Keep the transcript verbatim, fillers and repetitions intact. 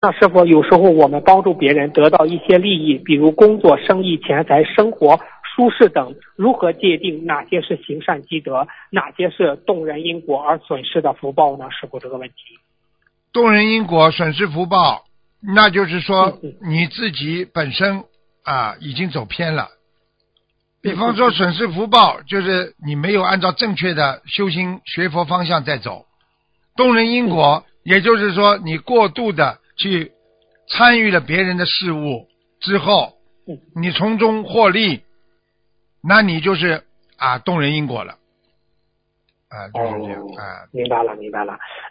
那师傅，有时候我们帮助别人得到一些利益，比如工作、生意、钱财、生活舒适等，如何界定哪些是行善积德，哪些是动人因果而损失的福报呢？师傅，这个问题。 动人因果，损失福报，那就是说嗯你自己本身啊已经走偏了。比方说损失福报，就是你没有按照正确的修心学佛方向在走。动人因果，也就是说你过度的去参与了别人的事物之后，你从中获利，那你就是啊动人因果了。啊，就是这样啊。 明白了，明白了。